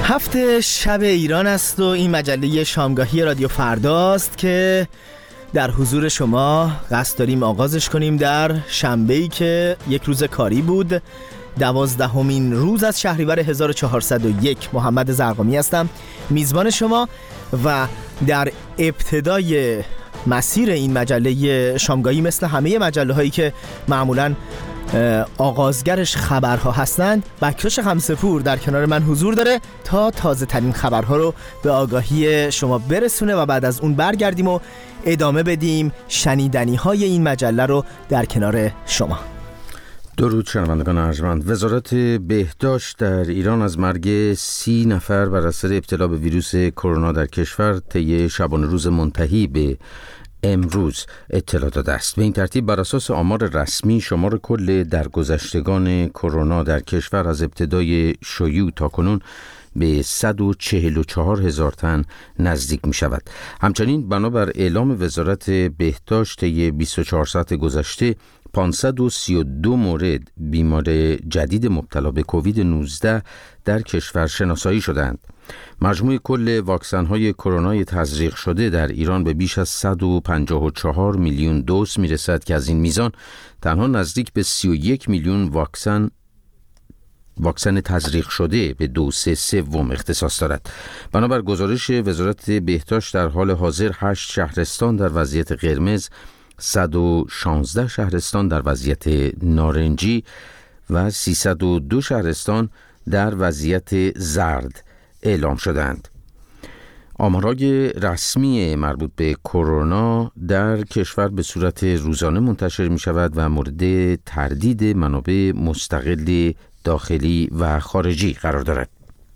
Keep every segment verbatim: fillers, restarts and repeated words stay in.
هفته شب ایران است و این مجله شامگاهی رادیو فرداست که در حضور شما قصد داریم آغازش کنیم در شنبه‌ای که یک روز کاری بود، دوازدهمین روز از شهریور هزار و چهارصد و یک. محمد زرقامی هستم، میزبان شما، و در ابتدای مسیر این مجله شامگاهی مثل همه مجله هایی که معمولاً آغازگرش خبرها هستند، بکروش خمسه‌پور در کنار من حضور داره تا تازه ترین خبرها رو به آگاهی شما برسونه و بعد از اون برگردیم و ادامه بدیم شنیدنی های این مجله رو در کنار شما. درود شنوندگان ارجمند. وزارت بهداشت در ایران از مرگ سی نفر بر اثر ابتلا به ویروس کرونا در کشور طی شبانه روز منتهی به امروز اطلاع داده است. به این ترتیب بر اساس آمار رسمی شمار کل درگذشتگان کرونا در کشور از ابتدای شیوع تا کنون به صد و چهل و چهار هزار تن نزدیک می شود. همچنین بنابر اعلام وزارت بهداشت طی بیست و چهار ساعت گذشته پانصد و سی و دو مورد بیمار جدید مبتلا به کووید نوزده در کشور شناسایی شدند. مجموع کل واکسن‌های کرونا تزریق شده در ایران به بیش از صد و پنجاه و چهار میلیون دوز میرسد که از این میزان تنها نزدیک به سی و یک میلیون واکسن واکسن تزریق شده به دوز سوم اختصاص دارد. بنابر گزارش وزارت بهداشت در حال حاضر هشت شهرستان در وضعیت قرمز، صد و شانزده شهرستان در وضعیت نارنجی و سیصد و دو شهرستان در وضعیت زرد اعلام شدند. آمارهای رسمی مربوط به کرونا در کشور به صورت روزانه منتشر می شود و مورد تردید منابع مستقل داخلی و خارجی قرار دارد.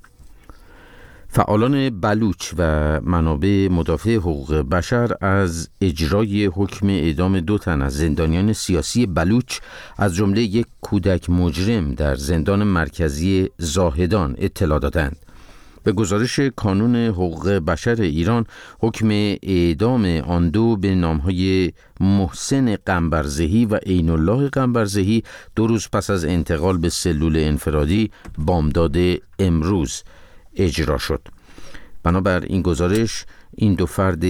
فعالان بلوچ و منابع مدافع حقوق بشر از اجرای حکم اعدام دو تن از زندانیان سیاسی بلوچ از جمله یک کودک مجرم در زندان مرکزی زاهدان اطلاع دادند. به گزارش کانون حقوق بشر ایران، حکم اعدام آن دو به نامهای محسن قنبرزهی و عین الله قنبرزهی دو روز پس از انتقال به سلول انفرادی بامداد امروز اجرا شد. بنابر این گزارش این دو فرد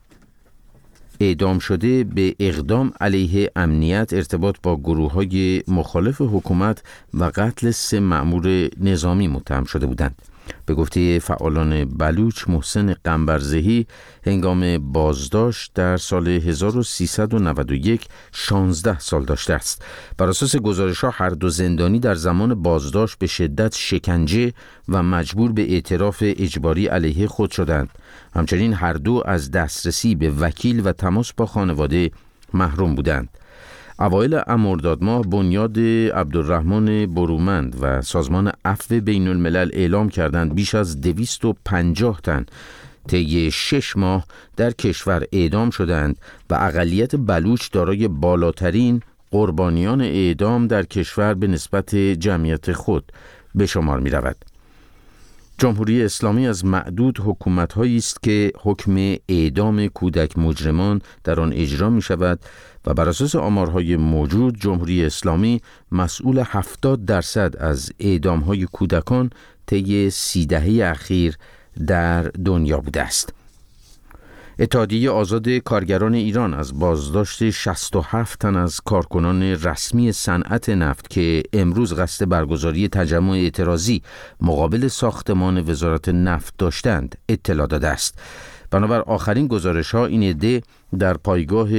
اعدام شده به اقدام علیه امنیت، ارتباط با گروه‌های مخالف حکومت و قتل سه مأمور نظامی متهم شده بودند. به گفته فعالان بلوچ، محسن قنبرزهی هنگام بازداشت در سال هزار و سیصد و نود و یک شانزده سال داشته است. بر اساس گزارش‌ها هر دو زندانی در زمان بازداشت به شدت شکنجه و مجبور به اعتراف اجباری علیه خود شدند. همچنین هر دو از دسترسی به وکیل و تماس با خانواده محروم بودند. اوایل مرداد ماه بنیاد عبدالرحمن برومند و سازمان عفو بین الملل اعلام کردند بیش از دویست و پنجاه تن طی شش ماه در کشور اعدام شدند و اقلیت بلوچ دارای بالاترین قربانیان اعدام در کشور به نسبت جمعیت خود به شمار می رود. جمهوری اسلامی از معدود حکومت‌هایی است که حکم اعدام کودک مجرمان در آن اجرا می شود و بر اساس آمارهای موجود جمهوری اسلامی مسئول هفتاد درصد از اعدام‌های کودکان طی سی دهه اخیر در دنیا بوده است. اتحادیه آزاد کارگران ایران از بازداشت شصت و هفت تن از کارکنان رسمی صنعت نفت که امروز قصد برگزاری تجمع اعتراضی مقابل ساختمان وزارت نفت داشتند اطلاع داده است. بنابر آخرین گزارش‌ها این عده در پایگاه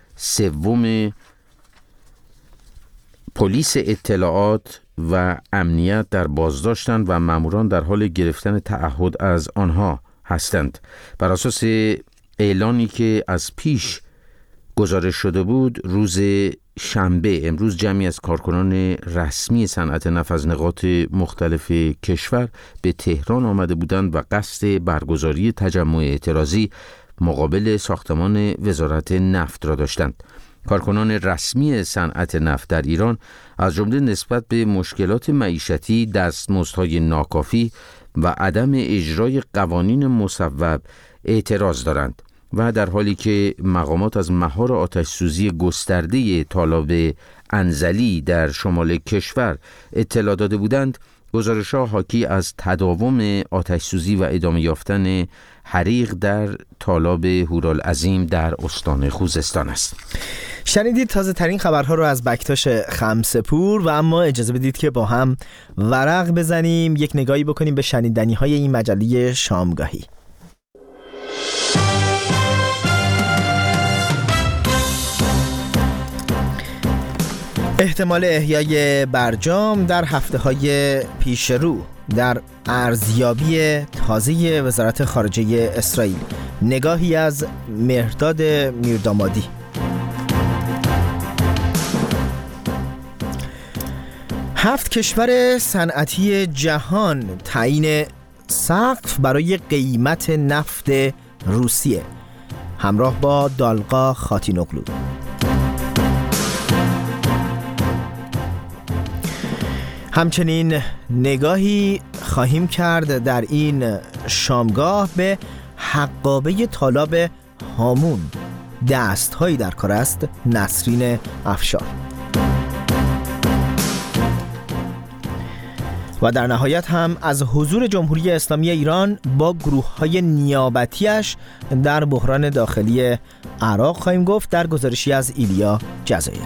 سوم پلیس اطلاعات و امنیت در بازداشتند و ماموران در حال گرفتن تعهد از آنها هستند. بر اساس اعلانی که از پیش گزارش شده بود، روز شنبه امروز جمعی از کارکنان رسمی صنعت نفت از نقاط مختلف کشور به تهران آمده بودند و قصد برگزاری تجمع اعتراضی مقابل ساختمان وزارت نفت را داشتند. کارکنان رسمی صنعت نفت در ایران از جمله نسبت به مشکلات معیشتی، دستمزدهای ناکافی و عدم اجرای قوانین مصوب اعتراض دارند. و در حالی که مقامات از مهار آتش‌سوزی گسترده تالاب انزلی در شمال کشور اطلاع داده بودند، گزارش‌ها حاکی از تداوم آتش‌سوزی و ادامه یافتن حریق در تالاب هورالعظیم در استان خوزستان است. شنیدید تازه ترین خبرها رو از بکتاش خمسه‌پور و اما اجازه بدید که با هم ورق بزنیم، یک نگاهی بکنیم به شنیدنی‌های این مجله شامگاهی. احتمال احیای برجام در هفته‌های پیش رو در ارزیابی تازه وزارت خارجه اسرائیل. نگاهی از مهرداد میردامادی. هفت کشور صنعتی جهان تعیین سقف برای قیمت نفت روسیه، همراه با دالقا خاتینوغلو. همچنین نگاهی خواهیم کرد در این شامگاه به حقابه تالاب هامون. دست‌هایی در کار است. نسرین افشار. و در نهایت هم از حضور جمهوری اسلامی ایران با گروه‌های نیابتیش در بحران داخلی عراق خواهیم گفت در گزارشی از ایلیا جزایری.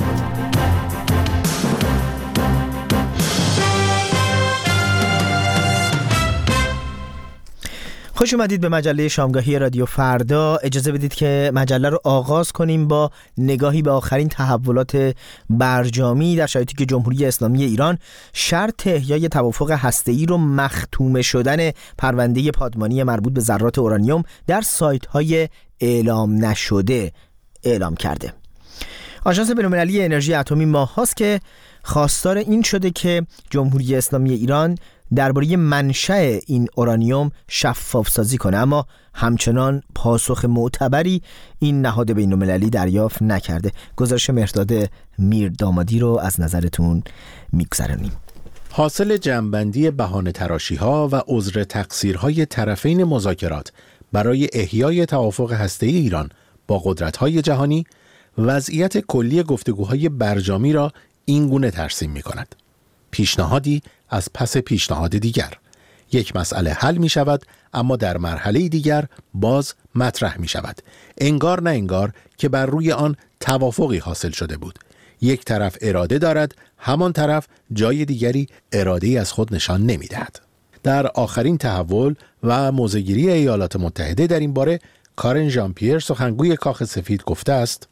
خوش اومدید به مجله شامگاهی رادیو فردا. اجازه بدید که مجله رو آغاز کنیم با نگاهی به آخرین تحولات برجامی در شرایطی که جمهوری اسلامی ایران شرط احیای توافق هسته‌ای رو مختوم شدن پرونده پادمانی مربوط به ذرات اورانیوم در سایت‌های اعلام نشده اعلام کرده. آژانس بین‌المللی انرژی اتمی ماه‌هاست که خواستار این شده که جمهوری اسلامی ایران درباره منشأ این اورانیوم شفاف سازی کنه، اما همچنان پاسخ معتبری این نهاد بین‌المللی دریافت نکرده. گزارش مهرداد میردامادی رو از نظرتون میگذرونیم. حاصل جمع‌بندی بهانه تراشی‌ها و عذر تقصیرهای طرفین مذاکرات برای احیای توافق هسته‌ای ایران با قدرت‌های جهانی، وضعیت کلی گفتگوهای برجامی را این گونه ترسیم می‌کند: پیشنهادی از پس پیشنهاد دیگر. یک مسئله حل می شود اما در مرحله دیگر باز مطرح می شود. انگار نه انگار که بر روی آن توافقی حاصل شده بود. یک طرف اراده دارد، همان طرف جای دیگری اراده‌ای از خود نشان نمی دهد. در آخرین تحول و موضع‌گیری ایالات متحده در این باره، کارن ژان پیر سخنگوی کاخ سفید گفته است: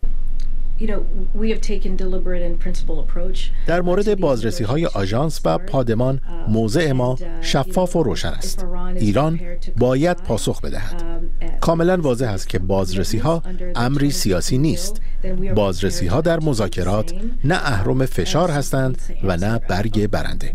در مورد بازرسی‌های آژانس و پادمان موضع ما شفاف و روشن است. ایران باید پاسخ بدهد. کاملا واضح است که بازرسی‌ها امری سیاسی نیست. بازرسی‌ها در مذاکرات نه اهرم فشار هستند و نه برگ برنده.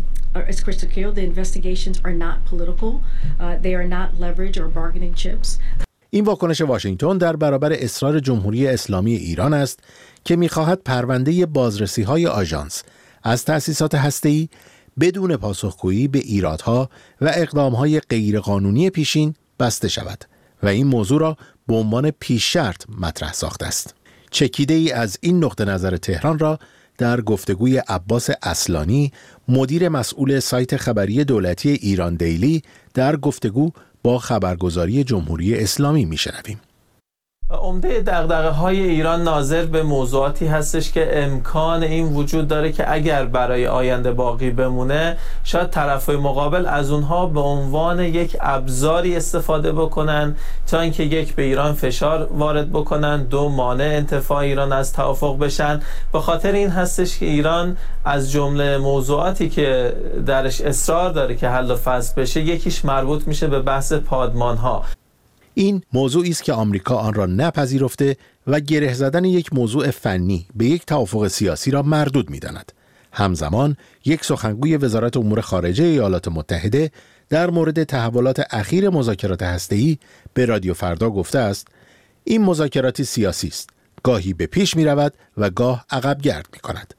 این واکنش واشنگتن در برابر اصرار جمهوری اسلامی ایران است که می‌خواهد پرونده بازرسی‌های آژانس از تأسیسات هسته‌ای بدون پاسخگویی به ایرادها و اقدام‌های غیرقانونی پیشین بسته شود و این موضوع را به عنوان پیش شرط مطرح ساخته است. چکیده‌ای از این نقطه نظر تهران را در گفتگوی عباس اصلانی، مدیر مسئول سایت خبری دولتی ایران دیلی، در گفتگو با خبرگزاری جمهوری اسلامی میشنویم. عمده دغدغه‌های ایران ناظر به موضوعاتی هستش که امکان این وجود داره که اگر برای آینده باقی بمونه، شاید طرف‌های مقابل از اونها به عنوان یک ابزاری استفاده بکنن تا اینکه یک به ایران فشار وارد بکنن، دو مانع انتفاع ایران از توافق بشن. به خاطر این هستش که ایران از جمله موضوعاتی که درش اصرار داره که حل و فصل بشه، یکیش مربوط میشه به بحث پادمان‌ها. این موضوعی است که آمریکا آن را نپذیرفته و گره زدن یک موضوع فنی به یک توافق سیاسی را مردود می‌داند. همزمان یک سخنگوی وزارت امور خارجه ایالات متحده در مورد تحولات اخیر مذاکرات هسته‌ای به رادیو فردا گفته است: این مذاکراتی سیاسی است، گاهی به پیش می‌رود و گاه عقب گرد می‌کند.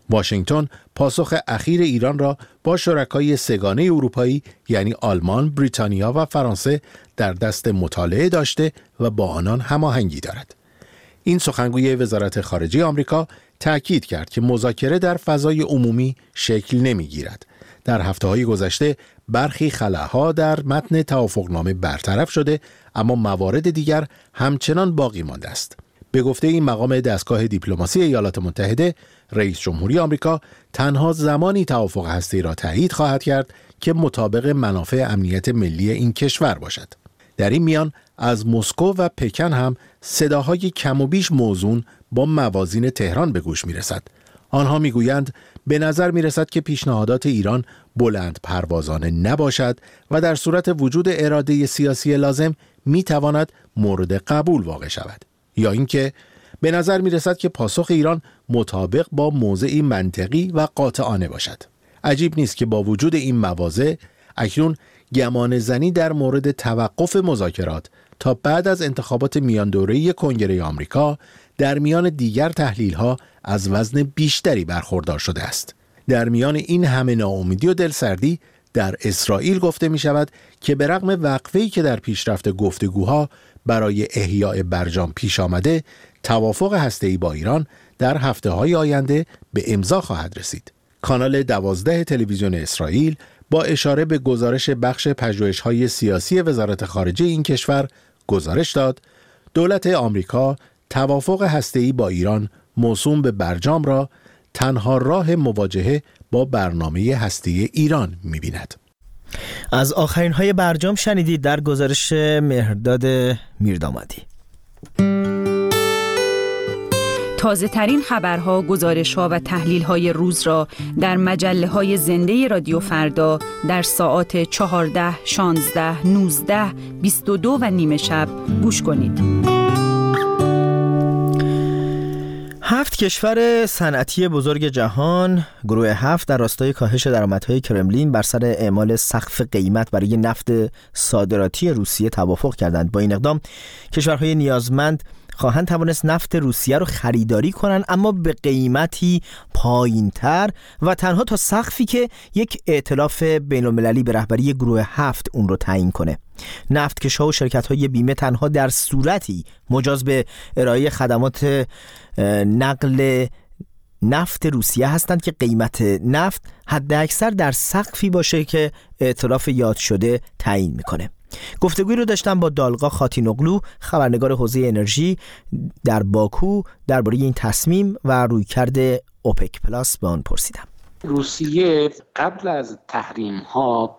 واشنگتن پاسخ اخیر ایران را با شرکای سگانه اروپایی یعنی آلمان، بریتانیا و فرانسه در دست مطالعه داشته و با آنان هماهنگی دارد. این سخنگوی وزارت خارجه آمریکا تأکید کرد که مذاکره در فضای عمومی شکل نمی‌گیرد. در هفته‌های گذشته برخی خلاها در متن توافقنامه برطرف شده، اما موارد دیگر همچنان باقی مانده است. به گفته این مقام دستگاه دیپلماسی ایالات متحده، رئیس جمهوری آمریکا تنها زمانی توافق هسته‌ای را تایید خواهد کرد که مطابق منافع امنیت ملی این کشور باشد. در این میان از مسکو و پکن هم صداهای کم و بیش موزون با موازین تهران به گوش می‌رسد. آنها می‌گویند به نظر می‌رسد که پیشنهادات ایران بلند پروازانه نباشد و در صورت وجود اراده سیاسی لازم می‌تواند مورد قبول واقع شود. یا اینکه به نظر می‌رسد که پاسخ ایران مطابق با موضعی منطقی و قاطعانه باشد. عجیب نیست که با وجود این مواضع اکنون گمان زنی در مورد توقف مذاکرات تا بعد از انتخابات میان دوره‌ای کنگره آمریکا در میان دیگر تحلیل‌ها از وزن بیشتری برخوردار شده است. در میان این همه ناامیدی و دلسردی در اسرائیل گفته می شود که به رغم وقفه‌ای که در پیشرفت گفتگوها برای احیاء برجام پیش آمده، توافق هسته‌ای با ایران در هفته‌های آینده به امضا خواهد رسید. کانال دوازده تلویزیون اسرائیل با اشاره به گزارش بخش پژوهش‌های سیاسی وزارت خارجه این کشور گزارش داد دولت آمریکا توافق هسته‌ای با ایران موسوم به برجام را تنها راه مواجهه با برنامه هسته‌ای ایران می‌بیند. از آخرین های برجام شنیدید در گزارش مهرداد میردامادی. تازه ترین خبرها، گزارش‌ها و تحلیل‌های روز را در مجله‌های زنده رادیو فردا در ساعات چهارده، شانزده، نوزده، بیست و دو و نیمه شب گوش کنید. هفت کشور صنعتی بزرگ جهان، گروه هفت، در راستای کاهش درآمدهای کرملین بر سر اعمال سقف قیمت برای نفت صادراتی روسیه توافق کردند. با این اقدام کشورهای نیازمند خواهند توانست نفت روسیه رو خریداری کنند، اما به قیمتی پایین‌تر و تنها تا سقفی که یک ائتلاف بین‌المللی به رهبری گروه هفت اون رو تعیین کنه. نفتکش‌ها و شرکت‌های بیمه تنها در صورتی مجاز به ارائه خدمات نقل نفت روسیه هستند که قیمت نفت حداکثر در سقفی باشه که ائتلاف یاد شده تعیین میکنه. گفتگوی رو داشتم با دالقا خاتینوغلو، خبرنگار حوزه انرژی در باکو، درباره این تصمیم و رویکرد اوپک پلاس به آن پرسیدم. روسیه قبل از تحریم ها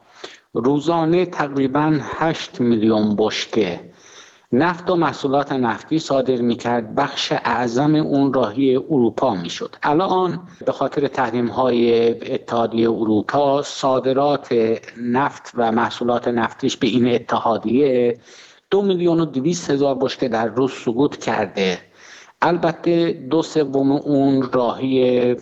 روزانه تقریباً هشت میلیون بشکه نفت و محصولات نفتی صادر میکرد. بخش اعظم اون راهی اروپا میشد. الان به خاطر تحریم های اتحادیه اروپا صادرات نفت و محصولات نفتیش به این اتحادیه دو میلیون و دویست هزار بشکه در روز سقوط کرده. البته دو سوم اون راهی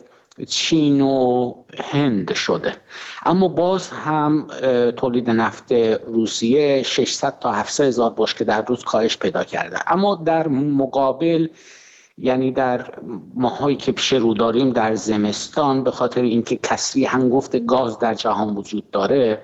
چین و هند شده، اما باز هم تولید نفت روسیه ششصد تا هفتصد هزار بشکه در روز کاهش پیدا کرده. اما در مقابل، یعنی در ماهایی که پیش رو داریم در زمستان، به خاطر اینکه کسری هنگفت گاز در جهان وجود داره،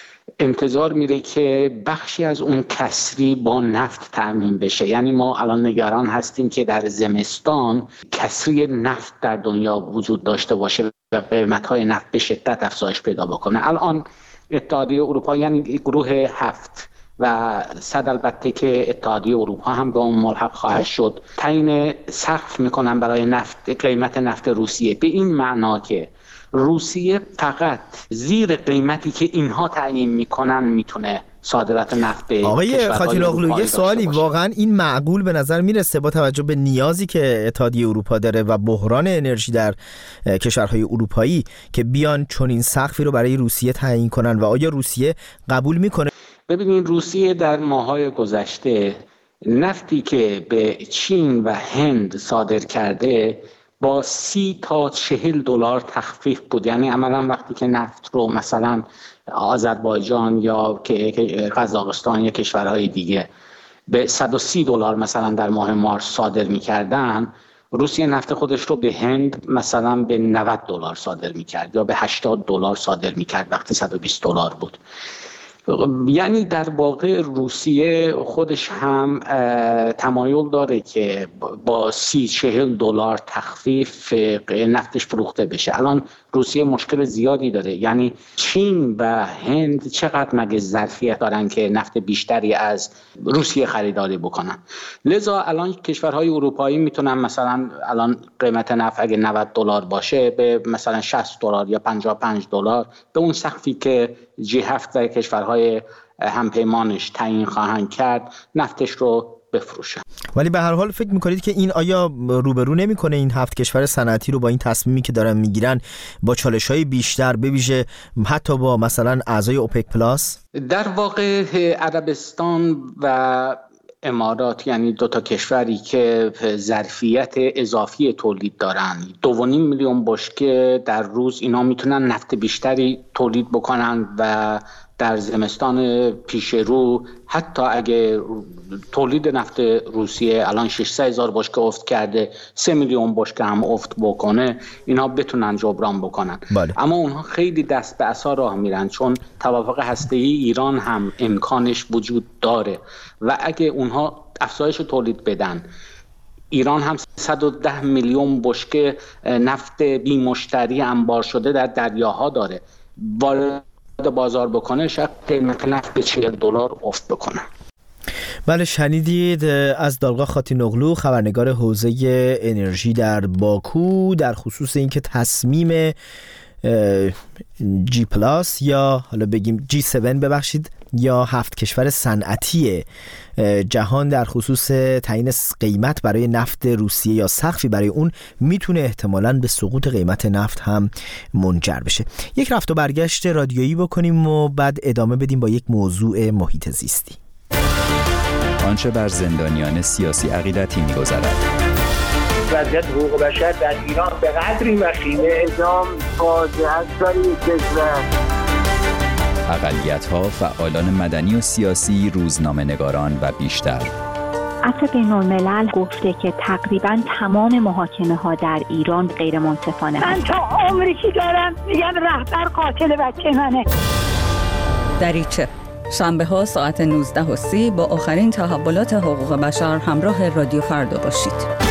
انتظار میره که بخشی از اون کسری با نفت تأمین بشه. یعنی ما الان نگران هستیم که در زمستان کسری نفت در دنیا وجود داشته باشه و قیمت‌های نفت به شدت افزایش پیدا بکنه. الان اتحادیه اروپا، یعنی گروه هفت و صد البته که اتحادیه اروپا هم به اون ملحق خواهد شد، تعیین سقف میکنن برای نفت، قیمت نفت روسیه، به این معنا که روسیه فقط زیر قیمتی که اینها تعیین میکنن میتونه صادرات نفت به آقای خاتینوغلو، یه سوالی، واقعا این معقول به نظر میرسه با توجه به نیازی که اتحادیه اروپا داره و بحران انرژی در کشورهای اروپایی که بیان چون این سقفی رو برای روسیه تعیین کنن و آیا روسیه قبول میکنه؟ ببینید، روسیه در ماه‌های گذشته نفتی که به چین و هند صادر کرده با سی تا چهل دلار تخفیف بود. یعنی عملا وقتی که نفت رو مثلا آذربایجان یا که قزاقستان یا کشورهای دیگه به صد و سی دلار مثلا در ماه مارس صادر می‌کردن، روسیه نفت خودش رو به هند مثلا به نود دلار صادر میکرد یا به هشتاد دلار صادر میکرد وقتی صد و بیست دلار بود. یعنی در واقع روسیه خودش هم تمایل داره که با سی چهل دلار تخفیف نفتش فروخته بشه. الان روسیه مشکل زیادی داره، یعنی چین و هند چقدر مگه ظرفیت دارن که نفت بیشتری از روسیه خریداری بکنن. لذا الان کشورهای اروپایی میتونن مثلا الان قیمت نفت اگه نود دلار باشه به مثلا شصت دلار یا پنجاه و پنج دلار به اون سقفی که جی هفت و کشورهای همپیمانش تعیین خواهند کرد نفتش رو بفروشه. ولی به هر حال فکر میکنید که این آیا روبرو نمیکنه این هفت کشور صنعتی رو با این تصمیمی که دارن میگیرن با چالش‌های بیشتر، بویژه حتی با مثلا اعضای اوپک پلاس؟ در واقع عربستان و امارات یعنی دو تا کشوری که ظرفیت اضافی تولید دارن، دو و نیم میلیون بشکه در روز، اینا میتونن نفت بیشتری تولید بکنن و در زمستان پیش رو حتی اگه تولید نفت روسیه الان ششصد هزار بشکه افت کرده، سه میلیون بشکه هم افت بکنه، اینا بتونن جبران بکنن. بله. اما اونها خیلی دست به عصا راه میرن، چون توافق هسته‌ای ایران هم امکانش وجود داره و اگه اونها افزایش تولید بدن، ایران هم صد و ده میلیون بشکه نفت بی مشتری انبار شده در دریاها داره، وارد بازار بکنه شاید قیمت نفت به چهل دلار افت بکنه. بله، شنیدید از دالغا خاتینوغلو، خبرنگار حوزه انرژی در باکو، در خصوص اینکه تصمیم جی پلاس یا حالا بگیم جی هفت ببخشید یا هفت کشور صنعتی جهان در خصوص تعیین قیمت برای نفت روسیه یا سقفی برای اون میتونه احتمالاً به سقوط قیمت نفت هم منجر بشه. یک رفت و برگشت رادیویی بکنیم و بعد ادامه بدیم با یک موضوع محیط زیستی. آنچه بر زندانیان سیاسی عقیدتی می‌گذرد. وضعیت حقوق بشر در ایران به قدری وخیمه، اعدام فاجعه است برای کشور. اقلیت‌ها، فعالان مدنی و سیاسی، روزنامه‌نگاران و بیشتر. عفو بین‌الملل گفته که تقریباً تمام محاکمه‌ها در ایران غیر منصفانه. من تا عمری که دارم میگم رهبر قاتل بچه منه. دریچه شنبه ها ساعت نوزده و سی با آخرین تحولات حقوق بشر همراه رادیو فردا باشید.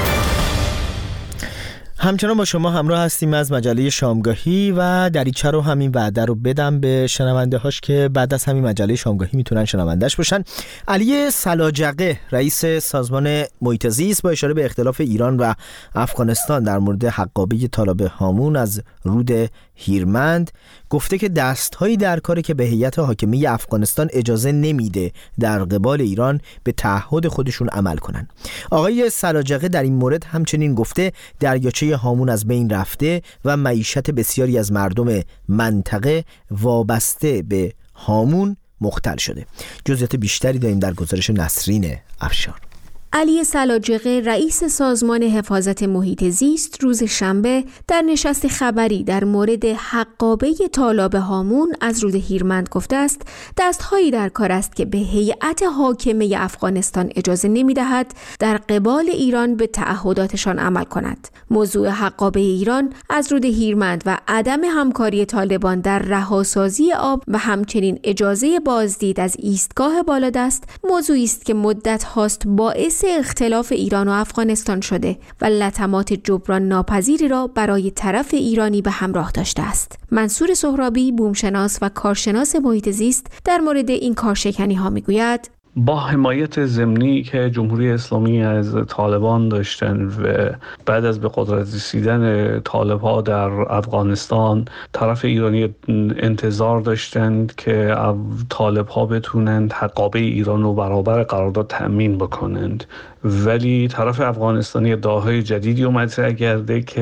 همچنان با شما همراه هستیم از مجله شامگاهی و دریچه رو همین وعده رو بدم به شنونده هاش که بعد از همین مجله شامگاهی میتونن شنوندهش باشن. علی سلاجقه رئیس سازمان محیط زیست با اشاره به اختلاف ایران و افغانستان در مورد حقابه تالاب هامون از رود هیرمند گفته که دستهایی در کاره که به هیئت حاکمه افغانستان اجازه نمیده در قبال ایران به تعهد خودشون عمل کنن. آقای سلاجقه در این مورد همچنین گفته دریاچه هامون از بین رفته و معیشت بسیاری از مردم منطقه وابسته به هامون مختل شده. جزئیات بیشتری داریم در گزارش نسرین افشار. علی سلاجقه رئیس سازمان حفاظت محیط زیست روز شنبه در نشست خبری در مورد حقابه تالاب هامون از رود هیرمند گفته است دستهایی در کار است که به هیئت حاکمه افغانستان اجازه نمی‌دهد در قبال ایران به تعهداتشان عمل کند. موضوع حقابه ایران از رود هیرمند و عدم همکاری طالبان در رهاسازی آب و همچنین اجازه بازدید از ایستگاه بالادست موضوعی است که مدت هاست باعث اختلاف ایران و افغانستان شده و لطمات جبران ناپذیری را برای طرف ایرانی به همراه داشته است. منصور سهرابی، بومشناس و کارشناس محیط زیست در مورد این کارشکنی ها میگوید با حمایت ضمنی که جمهوری اسلامی از طالبان داشتن و بعد از به قدرت رسیدن طالب‌ها در افغانستان طرف ایرانی انتظار داشتند که طالب‌ها بتونند حقابه ایران رو برابر قرارداد تأمین بکنند، ولی طرف افغانستانی ادعاهای جدیدی رو مطرح کرده که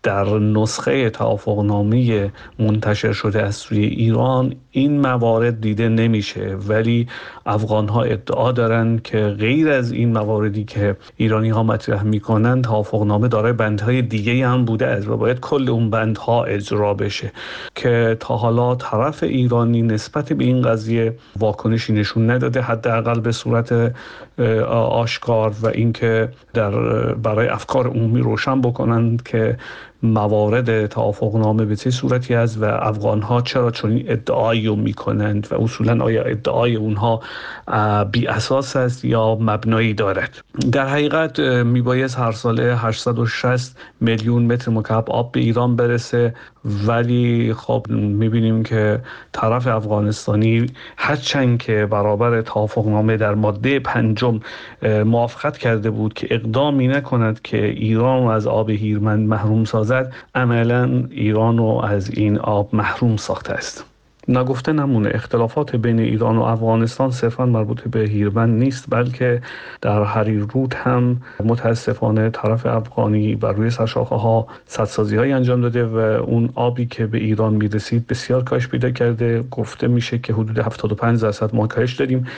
در نسخه توافقنامه منتشر شده از سوی ایران این موارد دیده نمیشه، ولی افغان‌ها ادعا دارند که غیر از این مواردی که ایرانی‌ها مطرح می‌کنند توافقنامه دارای بندهای دیگه هم بوده است و باید کل اون بندها اجرا بشه که تا حالا طرف ایرانی نسبت به این قضیه واکنشی نشون نداده، حداقل به صورت آشکار، و اینکه در برای افکار عمومی روشن بکنند که موارد توافقنامه به چه صورتی است و افغان‌ها چرا چنین ادعایی رو میکنند و اصولاً آیا ادعای اونها بی اساس است یا مبنایی دارد. در حقیقت میبایست هر ساله هشتصد و شصت میلیون متر مکعب آب به ایران برسه، ولی خب میبینیم که طرف افغانستانی هرچند که برابر توافقنامه در ماده پنجم موافقت کرده بود که اقدامی نکند که ایران از آب هیرمند محروم سازد، عملاً ایران رو از این آب محروم ساخته است. نگفته نمونه اختلافات بین ایران و افغانستان صرفاً مربوط به هیرمند نیست، بلکه در حریر رود هم متاسفانه طرف افغانی بر روی سرشاخه ها سدسازی های انجام داده و اون آبی که به ایران میرسید بسیار کاهش پیدا کرده. گفته میشه که حدود هفتاد و پنج درصد ما کاهش دادیم،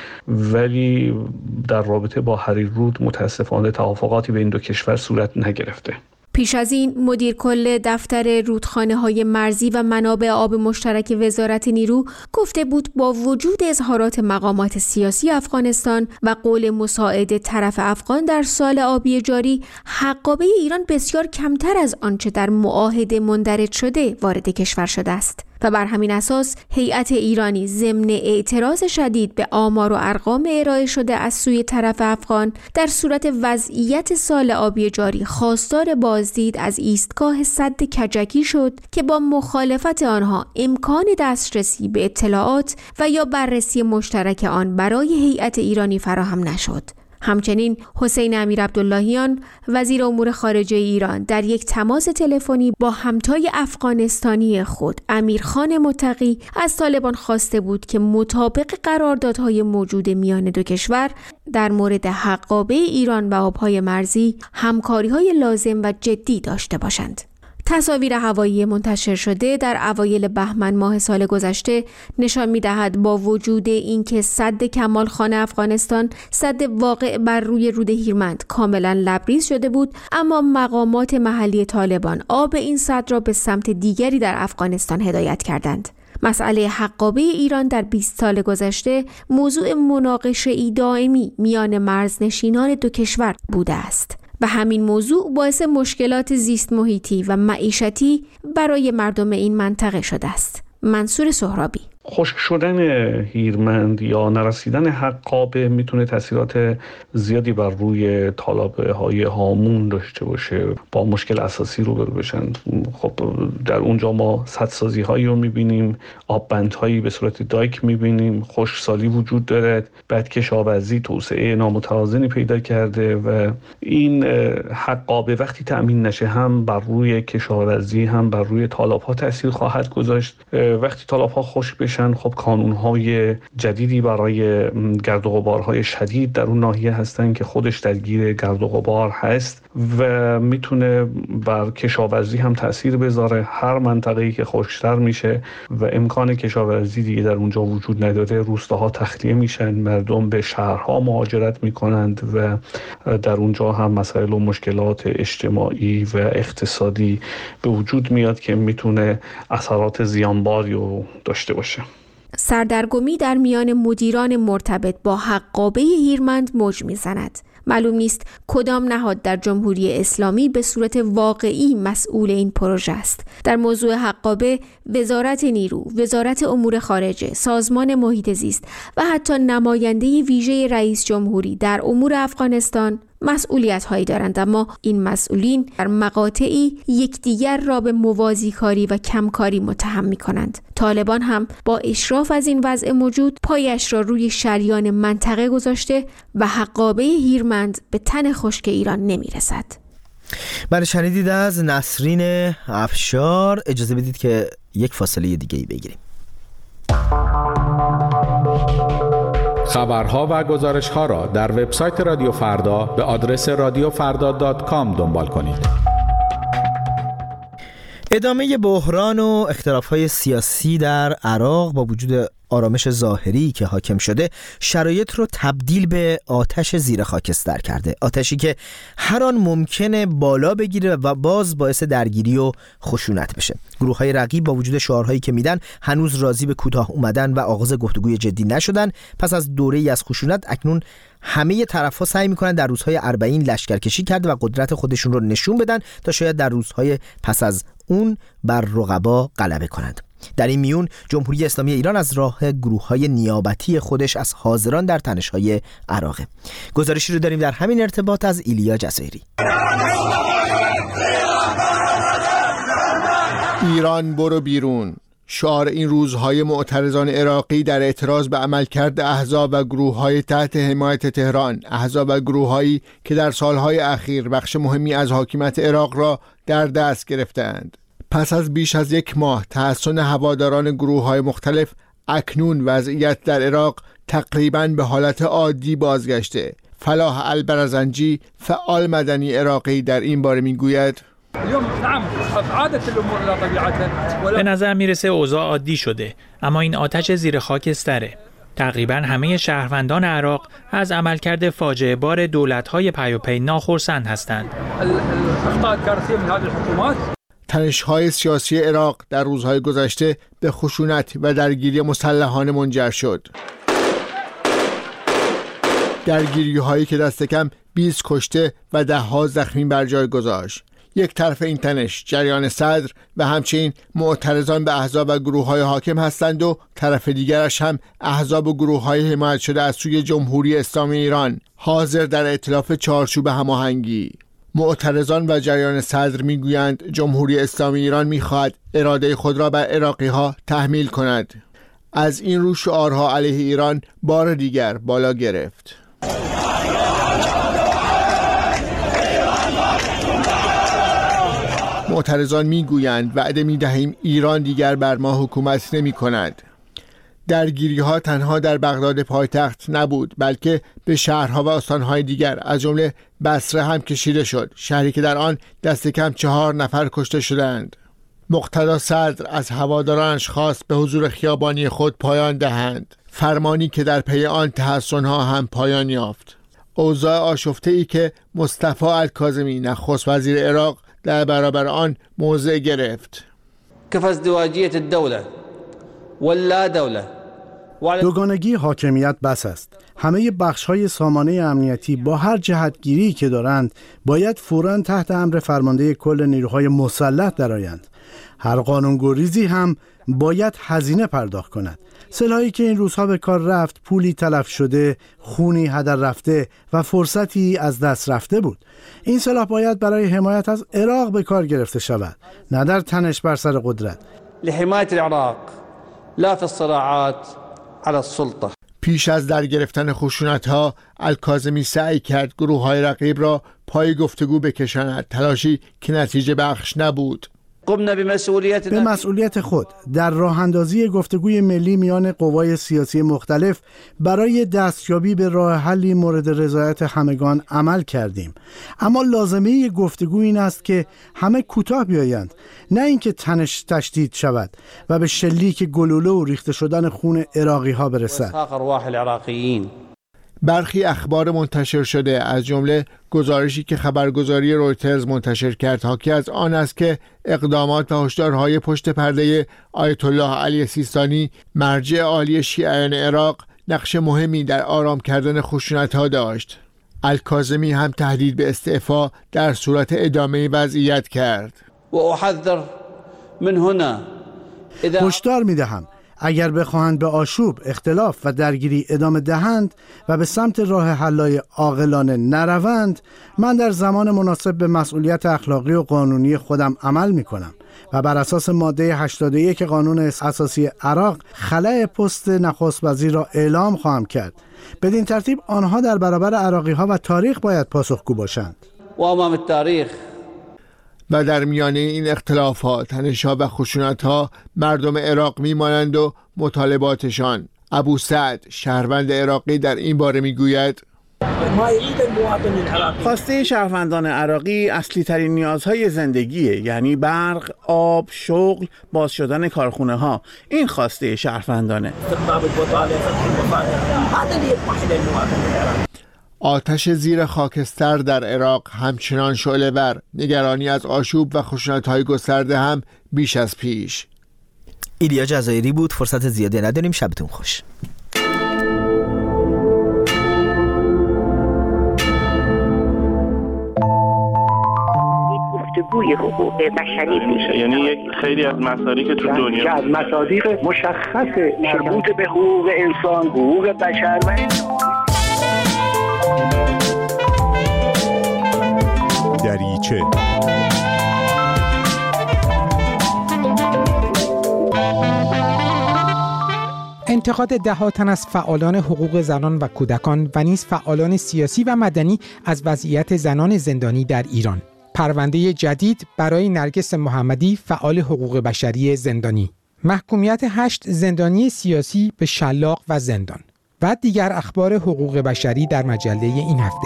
ولی در رابطه با حریر رود متاسفانه توافقاتی بین دو کشور صورت نگرفته. پیش از این مدیر کل دفتر رودخانه‌های مرزی و منابع آب مشترک وزارت نیرو گفته بود با وجود اظهارات مقامات سیاسی افغانستان و قول مساعد طرف افغان در سال آبی جاری، حقابه ایران بسیار کمتر از آنچه در معاهده مندرج شده وارد کشور شده است و بر همین اساس هیئت ایرانی ضمن اعتراض شدید به آمار و ارقام ارائه شده از سوی طرف افغان در صورت وضعیت سال آبی جاری خواستار بازدید از ایستگاه سد کجکی شد که با مخالفت آنها امکان دسترسی به اطلاعات و یا بررسی مشترک آن برای هیئت ایرانی فراهم نشد. همچنین حسین امیر عبداللهیان وزیر امور خارجه ایران در یک تماس تلفنی با همتای افغانستانی خود امیرخان متقی از طالبان خواسته بود که مطابق قراردادهای موجود میان دو کشور در مورد حقابه ایران و آبهای مرزی همکاری‌های لازم و جدی داشته باشند. تصاویر هوایی منتشر شده در اوایل بهمن ماه سال گذشته نشان می‌دهد با وجود اینکه سد کمال خان افغانستان سد واقع بر روی رود هیرمند کاملا لبریز شده بود، اما مقامات محلی طالبان آب این سد را به سمت دیگری در افغانستان هدایت کردند. مسئله حقابه ایران در بیست سال گذشته موضوع مناقشه‌ای دائمی میان مرزنشینان دو کشور بوده است و همین موضوع باعث مشکلات زیست محیطی و معیشتی برای مردم این منطقه شده است. منصور سهرابی. خشک شدن هیرمند یا نرسیدن حقابه میتونه تاثیرات زیادی بر روی تالابه های هامون داشته باشه، با مشکل اساسی روبرو بشن. خب در اونجا ما سدسازی هایی رو میبینیم، آببند هایی به صورت دایک میبینیم، خشکسالی وجود داره، بعد کشاورزی توسعه نامتوازنی پیدا کرده و این حقابه وقتی تأمین نشه هم بر روی کشاورزی هم بر روی تالاب ها تاثیر خواهد گذاشت. وقتی تالاب ها خشک بشن خب کانون‌های جدیدی برای گرد و غبارهای شدید در اون ناحیه هستن که خودش درگیر گرد و غبار هست و میتونه بر کشاورزی هم تأثیر بذاره. هر منطقه‌ای که خشک‌تر میشه و امکان کشاورزی دیگه در اونجا وجود نداره، روستاها تخلیه میشن، مردم به شهرها مهاجرت میکنند و در اونجا هم مسائل و مشکلات اجتماعی و اقتصادی به وجود میاد که میتونه اثرات زیانباری رو داشته باشه. سردرگمی در میان مدیران مرتبط با حقابه هیرمند موج میزند. معلوم نیست کدام نهاد در جمهوری اسلامی به صورت واقعی مسئول این پروژه است. در موضوع حقابه وزارت نیرو، وزارت امور خارجه، سازمان محیط زیست و حتی نماینده ویژه رئیس جمهوری در امور افغانستان مسئولیت هایی دارند، اما این مسئولین در مقاطعی یکدیگر را به موازی کاری و کمکاری متهم می کنند. طالبان هم با اشراف از این وضع موجود پایش را روی شریان منطقه گذاشته و حقابه هیرمند به تن خشک ایران نمی رسد. بله، شنیدید از نسرین افشار. اجازه بدید که یک فاصله دیگه ای بگیریم. خبرها و گزارش‌ها را در وبسایت رادیو فردا به آدرس رادیو فردا دات کام دنبال کنید. ادامه بحران و اختلاف‌های سیاسی در عراق با وجود آرامش ظاهری که حاکم شده، شرایط رو تبدیل به آتش زیر خاکستر کرده. آتشی که هر آن ممکنه بالا بگیره و باز باعث درگیری و خشونت بشه. گروه‌های رقیب با وجود شعارهایی که میدن هنوز راضی به کوتاه اومدن و آغاز گفتگوی جدی نشدن. پس از دوره‌ای از خشونت اکنون همه طرف‌ها سعی می‌کنن در روزهای اربعین لشکرکشی کرده و قدرت خودشون رو نشون بدن تا شاید در روزهای پس از اون بر رقبا غلبه کنند. در این میون جمهوری اسلامی ایران از راه گروه‌های نیابتی خودش از حاضران در تنش‌های عراقه. گزارشی رو داریم در همین ارتباط از ایلیا جزایری. ایران برو بیرون، شعار این روزهای معترضان عراقی در اعتراض به عملکرد احزاب و گروه‌های تحت حمایت تهران، احزاب و گروه‌هایی که در سالهای اخیر بخش مهمی از حاکمیت عراق را در دست گرفتند. پس از بیش از یک ماه تحصن هواداران گروه‌های مختلف، اکنون وضعیت در عراق تقریباً به حالت عادی بازگشته. فلاح البرزنجی، فعال مدنی عراقی، در این باره میگوید: به نظر میرسه اوضاع عادی شده، اما این آتش زیر خاکستره. تقریبا همه شهروندان عراق از عملکرد فاجعه بار دولت‌های پیاپی ناخرسند هستند. تنش‌های سیاسی عراق در روزهای گذشته به خشونت و درگیری مسلحانه منجر شد. درگیری‌هایی که دست کم بیست کشته و ده‌ها زخمی بر جای گذاشت. یک طرف این تنش جریان صدر و همچنین معترضان به احزاب و گروه‌های حاکم هستند و طرف دیگرش هم احزاب و گروه‌های حمایت شده از سوی جمهوری اسلامی ایران، حاضر در ائتلاف چارچوب هماهنگی. معترضان و جریان صدر میگویند جمهوری اسلامی ایران میخواهد اراده خود را بر عراقی‌ها تحمیل کند. از این رو شعارها علیه ایران بار دیگر بالا گرفت. معترضان میگویند وعده میدهیم ایران دیگر بر ما حکومت نمی کند. درگیری ها تنها در بغداد پایتخت نبود، بلکه به شهرها و استانهای دیگر از جمله بصره هم کشیده شد، شهری که در آن دست کم چهار نفر کشته شدند. مقتدا صدر از هوادارانش خواست به حضور خیابانی خود پایان دهند، فرمانی که در پی آن تحصن‌ها هم پایان یافت. اوضاع آشفته ای که مصطفی الکاظمی نخست وزیر عراق در برابر آن موضع گرفت. کف ازدواجیت الدوله ولا دوله، دوگانگی حاکمیت بس است. همه بخش‌های سامانه امنیتی با هر جهتگیری که دارند باید فوراً تحت امر فرمانده کل نیروهای مسلح درآیند. هر قانونگریزی هم باید هزینه پرداخت کند. سلاحی که این روزها به کار رفت پولی تلف شده، خونی هدر رفته و فرصتی از دست رفته بود. این سلاح باید برای حمایت از عراق به کار گرفته شود، نه در تنش بر سر قدرت. لحمایت العراق لا فی الصراعات علی السلطه. پیش از در گرفتن خشونت‌ها، الکاظمی سعی کرد گروه‌های رقیب را پای گفتگو بکشاند، تلاشی که نتیجه بخش نبود. به مسئولیت خود در راه اندازی گفتگوی ملی میان قوای سیاسی مختلف برای دستیابی به راه حلی مورد رضایت همگان عمل کردیم، اما لازمه گفتگو این است که همه کوتاه بیایند، نه اینکه تنش تشدید شود و به شلیک گلوله و ریخته شدن خون عراقی ها برسد. برخی اخبار منتشر شده، از جمله گزارشی که خبرگزاری رویترز منتشر کرد، حاکی از آن است که اقدامات و هشدارهای پشت پرده آیت الله علی سیستانی، مرجع عالی شیعیان عراق، نقش مهمی در آرام کردن خشونت‌ها داشت. الکاظمی هم تهدید به استعفا در صورت ادامه وضعیت کرد. و احذر من هنا هشدار می‌دهم اگر بخواهند به آشوب، اختلاف و درگیری ادامه دهند و به سمت راه حل‌های عاقلانه نروند، من در زمان مناسب به مسئولیت اخلاقی و قانونی خودم عمل می‌کنم و بر اساس ماده هشتاد و یک قانون اساسی عراق خلأ پست نخست وزیر را اعلام خواهم کرد. بدین ترتیب آنها در برابر عراقی‌ها و تاریخ باید پاسخگو باشند. و امام التاریخ. و در میانه این اختلافات، تنش‌ها و خشونت‌ها، مردم عراق میمانند و مطالباتشان. ابو سعد، شهروند عراقی، در این باره میگوید: خواسته شهروندان عراقی اصلی ترین نیازهای زندگیه، یعنی برق، آب، شغل، باز شدن کارخونه ها. این خواسته شهروندانه. آتش زیر خاکستر در عراق همچنان شعله‌ور، نگرانی از آشوب و خشونت‌های گسترده هم بیش از پیش. ایلیا جزایری بود. فرصت زیادی نداریم. شبتون خوش. گفتگوی حقوق بشری میشه، یعنی یک خیلی از مسائلی که تو دنیا که از مصادیق مشخص مربوط به حقوق انسان، حقوق بشر و دریچه انتقاد ده تن از فعالان حقوق زنان و کودکان و نیز فعالان سیاسی و مدنی از وضعیت زنان زندانی در ایران. پرونده جدید برای نرگس محمدی، فعال حقوق بشری زندانی. محکومیت هشت زندانی سیاسی به شلاق و زندان. و دیگر اخبار حقوق بشری در مجله این هفته.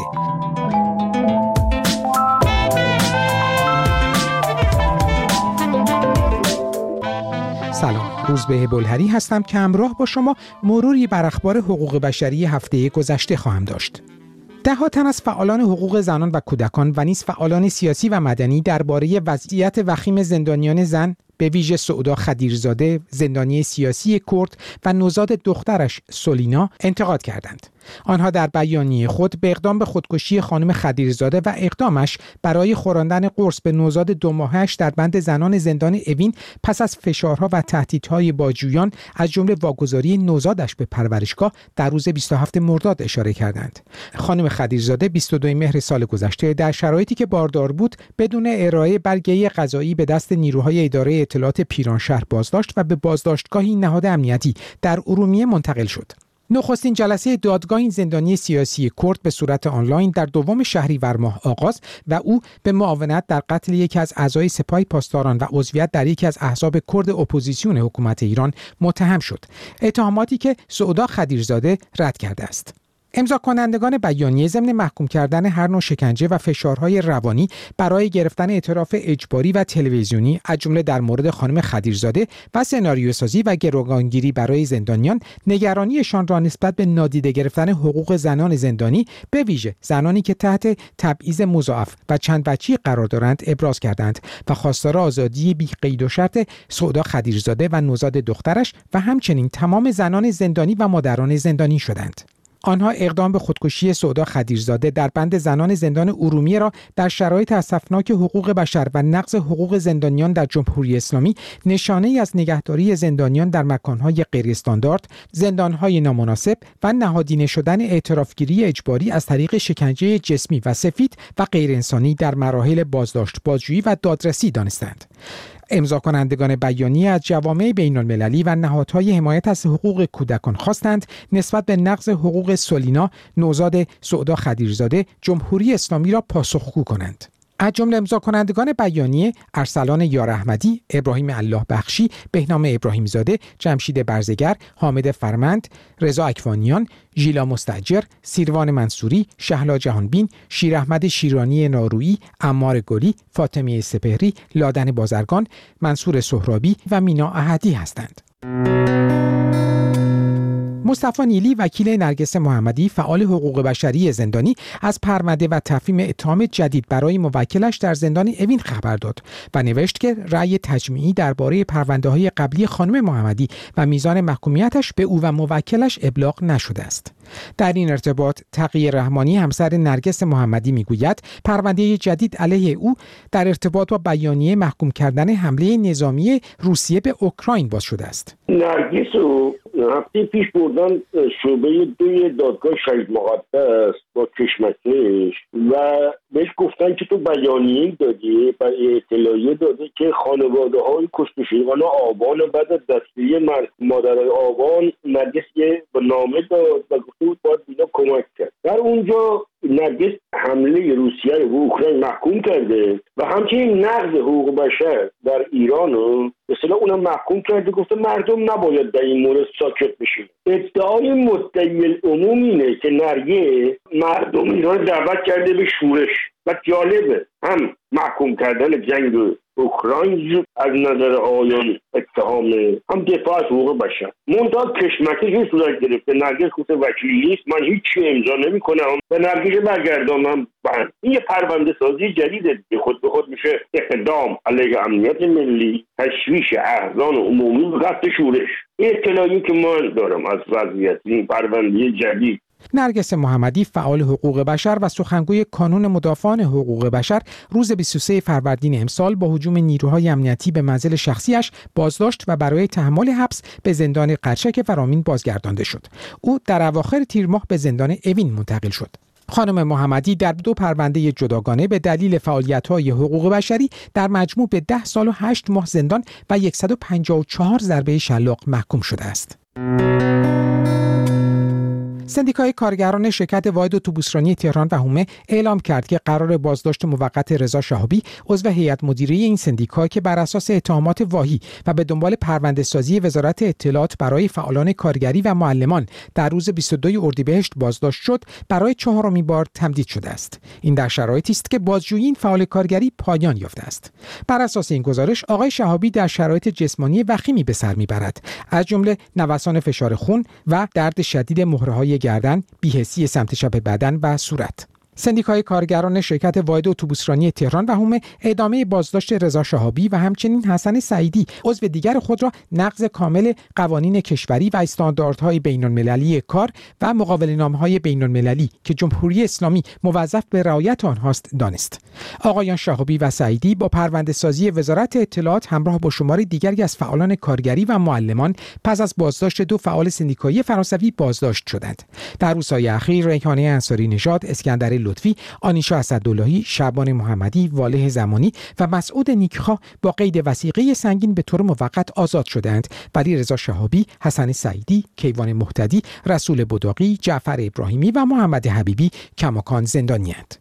سلام، روزبه بلهری هستم که همراه با شما مروری بر اخبار حقوق بشری هفته گذشته خواهم داشت. ده ها تن از فعالان حقوق زنان و کودکان و نیز فعالان سیاسی و مدنی درباره وضعیت وخیم زندانیان زن، به ویژه سعودا خدیرزاده، زندانی سیاسی کرد و نوزاد دخترش سولینا انتقاد کردند. آنها در بیانیه خود به اقدام به خودکشی خانم خدیرزاده و اقدامش برای خوراندن قرص به نوزاد دو ماهه‌اش در بند زنان زندان اوین پس از فشارها و تهدیدهای بازجویان از جمله واگذاری نوزادش به پرورشگاه در روز بیست و هفتم مرداد اشاره کردند. خانم خدیرزاده بیست و دوم مهر سال گذشته در شرایطی که باردار بود بدون ارائه برگه قضایی به دست نیروهای اداره اطلاعات پیرانشهر بازداشت و به بازداشتگاهی نهاد امنیتی در ارومیه منتقل شد. نخستین جلسه دادگاه این زندانی سیاسی کرد به صورت آنلاین در دوم شهریور ماه آغاز و او به معاونت در قتل یکی از اعضای سپاه پاسداران و عضویت در یکی از احزاب کرد اپوزیسیون حکومت ایران متهم شد. اتهاماتی که سعودا خدیرزاده رد کرده است. امضا کنندگان بیانیه ضمن محکوم کردن هر نوع شکنجه و فشارهای روانی برای گرفتن اعتراف اجباری و تلویزیونی از جمله در مورد خانم خدیرزاده و سناریوسازی و گروگانگیری برای زندانیان، نگرانیشان را نسبت به نادیده گرفتن حقوق زنان زندانی، به ویژه زنانی که تحت تبعیض مضاعف و چند وجهی قرار دارند، ابراز کردند و خواستار آزادی بی قید و شرط سعودا خدیرزاده و نوزاد دخترش و همچنین تمام زنان زندانی و مادران زندانی شدند. آنها اقدام به خودکشی سعودا خدیرزاده در بند زنان زندان ارومیه را در شرایط اسفناک حقوق بشر و نقض حقوق زندانیان در جمهوری اسلامی نشانه‌ای از نگهداری زندانیان در مکان‌های غیر استاندارد، زندان‌های نامناسب و نهادینه شدن اعترافگیری اجباری از طریق شکنجه جسمی و سفید و غیر انسانی در مراحل بازداشت، بازجویی و دادرسی دانستند. امضا کنندگان بیانیه از جوامع بین‌المللی و نهادهای حمایت از حقوق کودکان خواستند نسبت به نقض حقوق سولینا، نوزاد سعودا خدیرزاده، جمهوری اسلامی را پاسخگو کنند. از جمله امضا کنندگان بیانیه ارسلان یار احمدی، ابراهیم الله بخشی، بهنام ابراهیم زاده، جمشید برزگر، حامد فرمند، رضا اکوانیان، ژیلا مستاجر، سیروان منصوری، شهلا جهانبین، شیر احمد شیرانی نارویی، عمار گلی، فاطمه سپهری، لادن بازرگان، منصور سهرابی و مینا احدی هستند. مصطفی نیلی، وکیل نرگس محمدی، فعال حقوق بشری زندانی، از پرونده و تفهیم اتهام جدید برای موکلش در زندان اوین خبر داد و نوشت که رأی تجمیعی درباره پرونده‌های قبلی خانم محمدی و میزان محکومیتش به او و موکلش ابلاغ نشده است. در این ارتباط تقی رحمانی، همسر نرگس محمدی، میگوید پرونده جدید علیه او در ارتباط با بیانیه محکوم کردن حمله نظامی روسیه به اوکراین باز شده است. نرگس و هفته پیش بردن شعبه دوی دادگاه شهید مقدس با کشمکش و بهش گفتن که تو بیانیه دادی و اطلاعیه داده که خانواده های کشته شدگان آبان و بعد از دستگیری مادرای آبان نرگس یه نامه داد و گفته بود باید اینا کمک کرد. در اونجا نرگس حمله روسیه رو به اوکراین محکوم کرده و همچنین نقض حقوق بشر در ایران رو به اصطلاح اونم محکوم کرده، گفته مردم نباید در این مورد ساکت بشین. ادعای مدعی العموم اینه که نرگس مردم ایران دعوت کرده به شورش و جالبه هم محکوم کردن جنگ اوکراین از نظر آیان اتهامه، هم دفاع از حقوق بشر. منتها کشمکش صورت گرفته. نرگس گفته وکیلی نیست، من هیچی امضا نمی‌کنم و نرگس برگردانم بند. این یه پرونده سازی جدیده که خود به خود میشه اقدام علیه امنیت ملی، تشویش احزان عمومی و قصد شورش. این اطلاعی که من دارم از وضعیت این پرونده جدید. نرگس محمدی فعال حقوق بشر و سخنگوی کانون مدافعان حقوق بشر روز بیست و سوم فروردین امسال با هجوم نیروهای امنیتی به منزل شخصیش بازداشت و برای تحمل حبس به زندان قرچک فرامین بازگردانده شد. او در اواخر تیر ماه به زندان اوین منتقل شد. خانم محمدی در دو پرونده جداگانه به دلیل فعالیت‌های حقوق بشری در مجموع به ده سال و هشت ماه زندان و صد و پنجاه و چهار ضربه شلاق محکوم شده است. سندیکای کارگران شرکت واحد اتوبوسرانی تهران و هومه اعلام کرد که قرار بازداشت موقت رضا شهابی عضو هیئت مدیره این سندیکا که بر اساس اتهامات واهی و به دنبال پرونده سازی وزارت اطلاعات برای فعالان کارگری و معلمان در روز بیست و دوم اردیبهشت بازداشت شد، برای چهارمین بار تمدید شده است. این در شرایطی است که بازجویی این فعال کارگری پایان یافته است. بر اساس این گزارش آقای شهابی در شرایط جسمانی وخیمی به سر میبرد، از جمله نوسان فشار خون و درد شدید مهره‌های گردن، بی‌حسی سمت چپ بدن و صورت. سندیکای کارگران شرکت واحد اتوبوسرانی تهران و هومه ادامه بازداشت رضا شهابی و همچنین حسن سعیدی عضو دیگر خود را نقض کامل قوانین کشوری و استانداردهای بین‌المللی کار و مقاوله‌نامه‌های بین‌المللی که جمهوری اسلامی موظف به رعایت آنهاست دانست. آقایان شهابی و سعیدی با پرونده سازی وزارت اطلاعات همراه با شماری دیگری از فعالان کارگری و معلمان پس از بازداشت دو فعال سندیکایی فرانسوی بازداشت شدند. در روزهای اخیر ریحانه انصاری نژاد، اسکندر لطفی، آنیشا اسداللهی، شعبان محمدی، واله زمانی و مسعود نیکخواه با قید وثیقه سنگین به طور موقت آزاد شدند، ولی رضا شهابی، حسن سعیدی، کیوان مهتدی، رسول بداقی، جعفر ابراهیمی و محمد حبیبی کماکان زندانی‌اند.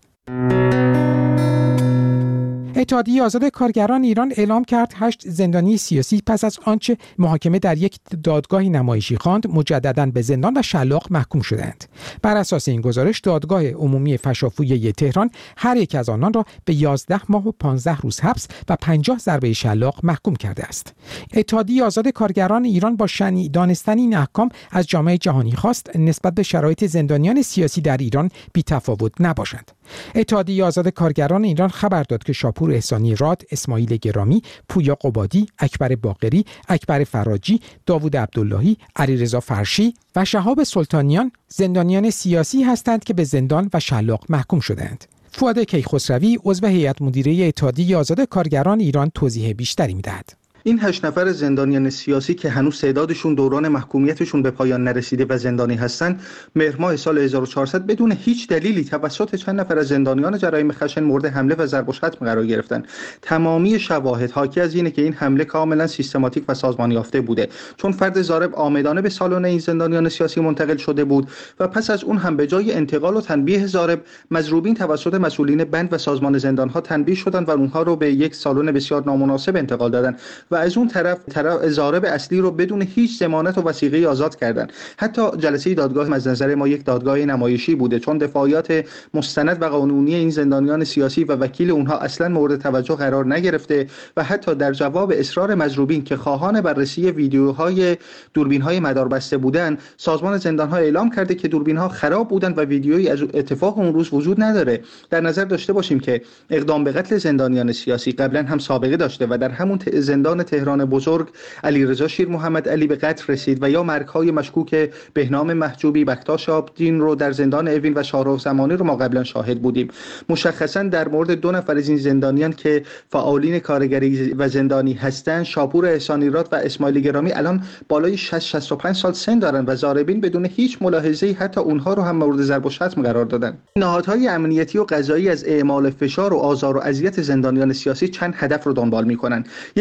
اتحادیه آزاد کارگران ایران اعلام کرد هشت زندانی سیاسی پس از آنچه محاکمه در یک دادگاه نمایشی خواند مجدداً به زندان و شلاق محکوم شدند. بر اساس این گزارش دادگاه عمومی فشافویی تهران هر یک از آنان را به یازده ماه و پانزده روز حبس و پنجاه ضربه شلاق محکوم کرده است. اتحادیه آزاد کارگران ایران با شنیع دانستن این احکام از جامعه جهانی خواست نسبت به شرایط زندانیان سیاسی در ایران بی‌تفاوت نباشند. اتحادیه آزاد کارگران ایران خبر داد که شاپور احسانی راد، اسماعیل گرامی، پویا قبادی، اکبر باقری، اکبر فراجی، داوود عبداللهی، علیرضا فرشی و شهاب سلطانیان زندانیان سیاسی هستند که به زندان و شلاق محکوم شدند. فؤاد کیخسروی عضو هیئت مدیره اتحادیه آزاد کارگران ایران توضیح بیشتری می‌دهد. این هشت نفر زندانیان سیاسی که هنوز تعدادشون دوران محکومیتشون به پایان نرسیده و زندانی هستند، مهر ماه سال هزار و چهارصد بدون هیچ دلیلی توسط چند نفر از زندانیان جرایم خشن مورد حمله و ضرب و شتم قرار گرفتن. تمامی شواهد حاکی از اینه که این حمله کاملا سیستماتیک و سازمان یافته بوده، چون فرد ضارب عامدانه به سالن این زندانیان سیاسی منتقل شده بود و پس از اون هم به جای انتقال و تنبیه ضارب، مضروبین توسط مسئولین بند و سازمان زندانها تنبیه شدند و اونها رو به یک سالن بسیار نامناسب انتقال دادن و از اون طرف طرف ضارب اصلی رو بدون هیچ ضمانت و وثیقه آزاد کردن. حتی جلسه دادگاه از نظر ما یک دادگاه نمایشی بوده، چون دفاعیات مستند و قانونی این زندانیان سیاسی و وکیل اونها اصلا مورد توجه قرار نگرفته و حتی در جواب اصرار مضروبین که خواهان بررسی ویدیوهای دوربین‌های مداربسته بودند، سازمان زندان‌ها اعلام کرده که دوربین‌ها خراب بودند و ویدیویی از اتفاق اون روز وجود نداره. در نظر داشته باشیم که اقدام به قتل زندانیان سیاسی قبلا هم سابقه داشته و در همون زندان تهران بزرگ علیرضا شیر محمد علی به قتل رسید و یا مرگ‌های مشکوک بهنام محجوبی، بکتاش آبدین رو در زندان اوین و شاهرخ زمانی رو ما قبلا شاهد بودیم. مشخصا در مورد دو نفر از این زندانیان که فعالین کارگری و زندانی هستند، شاپور احسانی راد و اسماعیل گرامی، الان بالای شصت شصت و پنج سال سن دارن و ضاربین بدون هیچ ملاحظه‌ای حتی اونها رو هم مورد ضرب و شتم قرار دادن. نهادهای امنیتی و قضایی از اعمال فشار و آزار و اذیت زندانیان سیاسی چند هدف رو دنبال می‌کنن. یکی این که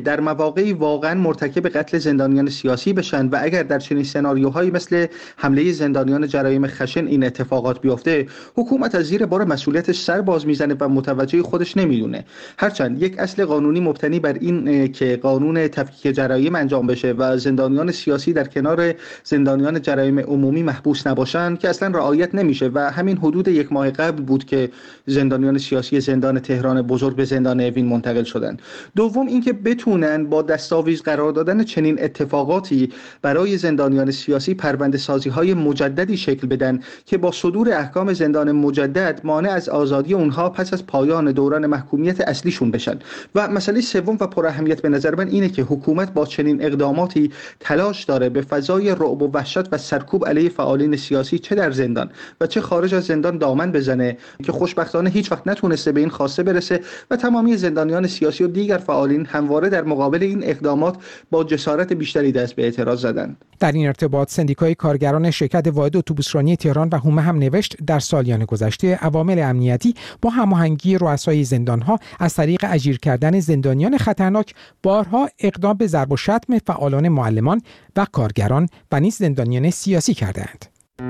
در مواقعی واقعا مرتکب قتل زندانیان سیاسی بشن و اگر در چنین سناریوهایی مثل حمله زندانیان جرایم خشن این اتفاقات بیفته، حکومت از زیر بار مسئولیتش سر باز میزنه و متوجه خودش نمیدونه. هرچند یک اصل قانونی مبتنی بر این که قانون تفکیک جرایم انجام بشه و زندانیان سیاسی در کنار زندانیان جرایم عمومی محبوس نباشن که اصلا رعایت نمیشه و همین حدود یک ماه قبل بود که زندانیان سیاسی زندان تهران بزرگ به زندان اوین منتقل شدن. دوم اینکه بتونن با دستاویز قرار دادن چنین اتفاقاتی برای زندانیان سیاسی پرونده سازی های مجددی شکل بدن که با صدور احکام زندان مجدد مانع از آزادی اونها پس از پایان دوران محکومیت اصلیشون بشن. و مسئله سوم و پر اهمیت به نظر من اینه که حکومت با چنین اقداماتی تلاش داره به فضای رعب و وحشت و سرکوب علیه فعالین سیاسی چه در زندان و چه خارج از زندان دامن بزنه که خوشبختانه هیچ وقت نتونسته به این خواسته برسه و تمامی زندانیان سیاسی و دیگر فعالین همواره در مقابل این اقدامات با جسارت بیشتری دست به اعتراض زدند. در این ارتباط سندیکای کارگران شرکت واحد اتوبوسرانی تهران و هومه هم نوشت در سالیان گذشته عوامل امنیتی با هماهنگی رؤسای زندانها از طریق اجیر کردن زندانیان خطرناک بارها اقدام به ضرب و شتم فعالان معلمان و کارگران و نیز زندانیان سیاسی کردند.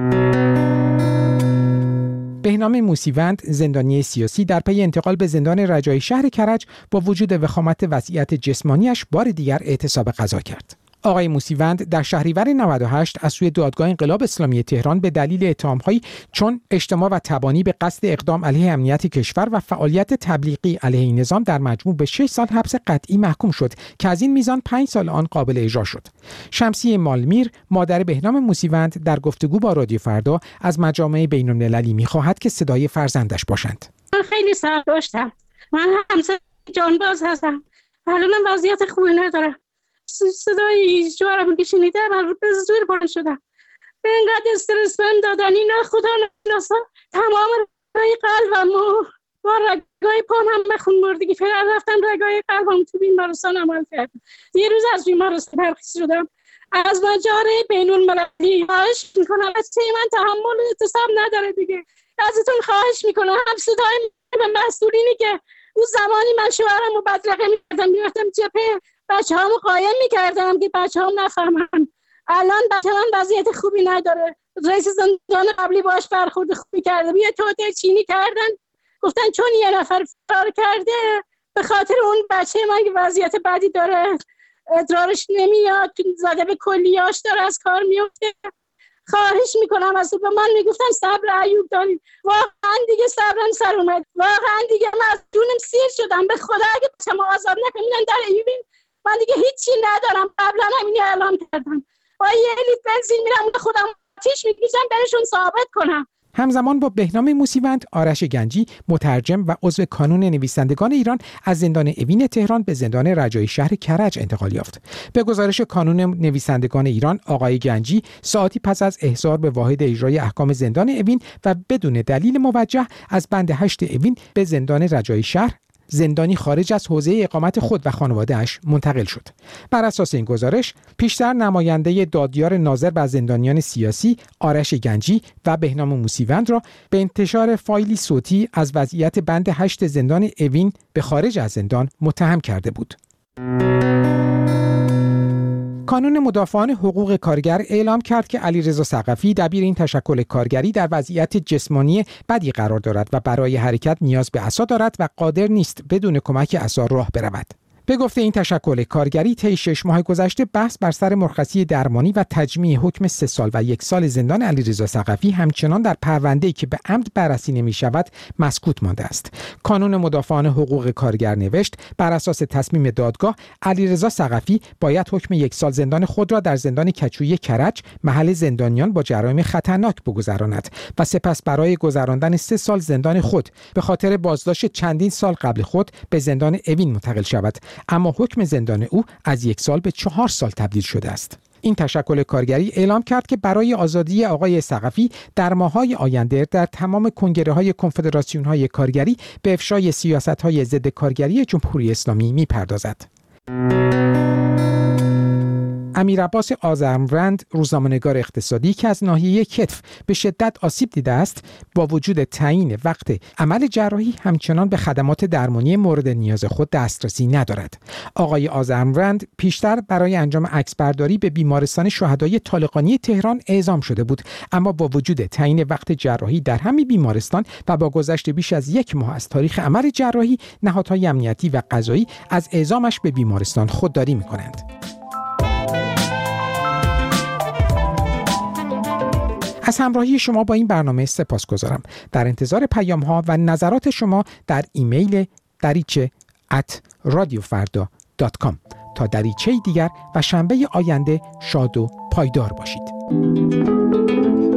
بهنام موسیوند زندانی سیاسی در پی انتقال به زندان رجایی شهر کرج با وجود وخامت وضعیت جسمانیش بار دیگر اعتصاب غذا کرد. آقای موسیوند در شهریور نود و هشت از سوی دادگاه انقلاب اسلامی تهران به دلیل اتهام‌هایی چون اجتماع و تبانی به قصد اقدام علیه امنیت کشور و فعالیت تبلیغی علیه این نظام در مجموع به شش سال حبس قطعی محکوم شد که از این میزان پنج سال آن قابل اجرا شد. شمسیه مالمیر مادر بهنام موسیوند در گفتگو با رادیو فردا از مجامع بین‌المللی می‌خواهد که صدای فرزندش باشند. من خیلی صبر داشتم. من همسر جانباز هستم. الان وضعیت خوبی ندارم. صدای جوارم که شنیدم من به زور بلند شدم. به اینقدر استرس بهم دادن اینا خدا نشناسا تمام رگای قلبم و با رگای پام هم به خون بردگی فعلا رفتم رگای قلبم تو بیمارستان عمل کردم. یه روز از بیمارستان ترخیص شدم. از مجاره بین المللی خواهش میکنم از چه من تحمل اعتصاب نداره دیگه. ازتون خواهش میکنم هم صدای به مسئولینی که اون زمانی من شوهرم رو بدرقه میکردم میرفتم جبهه بچه هامو قایم میکردم که بچه هم نفهمن. الان بچه هم وضعیت خوبی نداره. رئیس زندان قبلی باش برخورد خوبی کرده. یه توته چینی کردن گفتن چون یه نفر فرار کرده به خاطر اون بچه من که وضعیت بدی داره ادرارش نمیاد زده به کلیاش داره از کار میفته. خواهش میکنم از تو. به من میگفتن صبر ایوب دارید. واقعا دیگه صبرم سر اومد. واقعا دیگه من از جونم سیر شدم. به خدا اگه شما آزاد نکنین در ایوبین من دیگه هیچی ندارم. قبلا همینی اعلام کردم. با یه لیتر بنزین میرم خودم آتیش میکشم برشون ثابت کنم. همزمان با بهنام موسیوند، آرش گنجی، مترجم و عضو کانون نویسندگان ایران از زندان اوین تهران به زندان رجایی شهر کرج انتقال یافت. به گزارش کانون نویسندگان ایران، آقای گنجی ساعتی پس از احضار به واحد اجرای احکام زندان اوین و بدون دلیل موجه از بند هشت اوین به زندان رجایی شهر، زندانی خارج از حوزه اقامت خود و خانواده‌اش منتقل شد. بر اساس این گزارش، پیشتر نماینده دادیار ناظر بر زندانیان سیاسی آرش گنجی و بهنام موسیوند را به انتشار فایلی صوتی از وضعیت بند هشت زندان اوین به خارج از زندان متهم کرده بود. کانون مدافعان حقوق کارگر اعلام کرد که علیرضا ثقفی دبیر این تشکل کارگری در وضعیت جسمانی بدی قرار دارد و برای حرکت نیاز به عصا دارد و قادر نیست بدون کمک عصا راه برود. به گفته این تشکل کارگری طی شش ماه گذشته بحث بر سر مرخصی درمانی و تجمیع حکم سه سال و یک سال زندان علیرضا ثقفی همچنان در پرونده‌ای که به عمد بررسی نمی‌شود مسکوت مانده است. کانون مدافعان حقوق کارگر نوشت بر اساس تصمیم دادگاه علیرضا ثقفی باید حکم یک سال زندان خود را در زندان کچویی کرج محل زندانیان با جرایم خطرناک بگذراند و سپس برای گذراندن سه سال زندان خود به خاطر بازداشت چندین سال قبل خود به زندان اوین منتقل شود. اما حکم زندان او از یک سال به چهار سال تبدیل شده است. این تشکل کارگری اعلام کرد که برای آزادی آقای ثقفی در ماه‌های آینده در تمام کنگره‌های کنفدراسیون‌های کارگری به افشای سیاست‌های ضد کارگری جمهوری اسلامی می‌پردازد. امیر عباس آذرمند، روزنامه‌نگار اقتصادی که از ناحیه کتف به شدت آسیب دیده است، با وجود تعیین وقت عمل جراحی همچنان به خدمات درمانی مورد نیاز خود دسترسی ندارد. آقای آذرمند پیشتر برای انجام عکسبرداری به بیمارستان شهدای طالقانی تهران اعزام شده بود، اما با وجود تعیین وقت جراحی در همین بیمارستان و با گذشت بیش از یک ماه از تاریخ عمل جراحی، نهادهای امنیتی و قضایی از اعزامش به بیمارستان خودداری می‌کنند. از همراهی شما با این برنامه سپاسگزارم. در انتظار پیام‌ها و نظرات شما در ایمیل دریچه ات رادیو فردا دات کام. تا دریچه دیگر و شنبه آینده شاد و پایدار باشید.